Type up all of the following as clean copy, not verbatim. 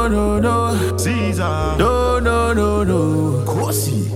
no, no. Caesar. No, no, no, no. Kosi.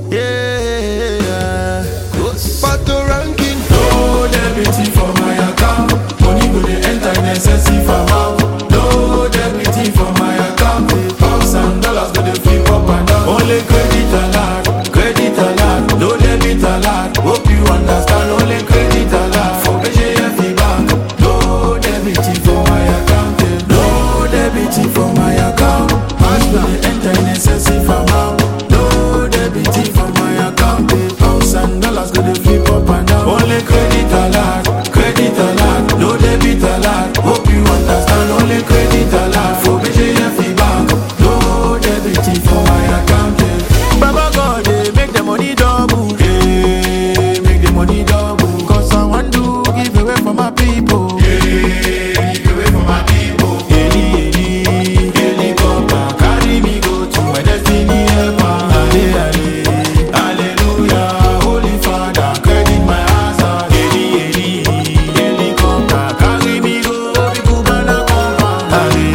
Yeah. Pato ranking. No debit for my account. Money go dey enter necessary for mouth. No debit for my account. Pounds and dollars go dey flip up and down. Only credit alert, credit alert. No debit alert. Hope you understand. Only credit alert for BJF bank. No debit for my account. No debit for my account. Money go dey enter necessary for mouth. No debit for my account. Pounds and dollars go dey flip up and down. Only credit alert, credit alert. No debit alert. Hope you understand. Only credit alert for BJF bank. No debit for my account. Baba God, make the money double. Hey, make the money double. Cause I want to give away for my people. Hey, give away for my people. Helicopter, carry me go to my destiny helper. Hallelujah, Holy Father, credit my answer. Helicopter, carry me go to Cubana compound.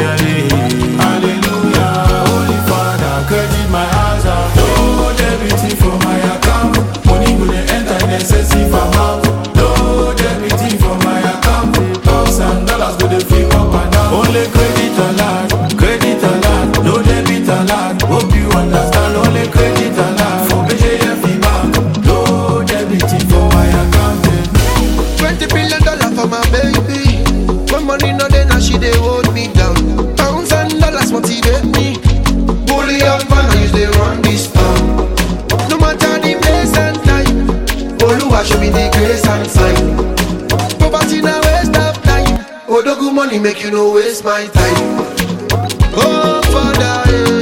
Hallelujah, Holy Father, credit my answer. No debit for my account. Money go dey enter necessary for mouth. No debit for my account. Pounds and dollars go dey flip up and down. Only credit alert, credit alert. No debit alert. Hope you understand. Only credit alert for BJF bank. No debit for my account. $20 billion for my baby. When money no dey, now she dey hold me down. Pounds and dollars motivate me. Bully up and I use they run this town. No matter the place and time, Oluwa show me the grace and sign. Poverty na waste of time. Odogu money make you no waste my time. Oh Father,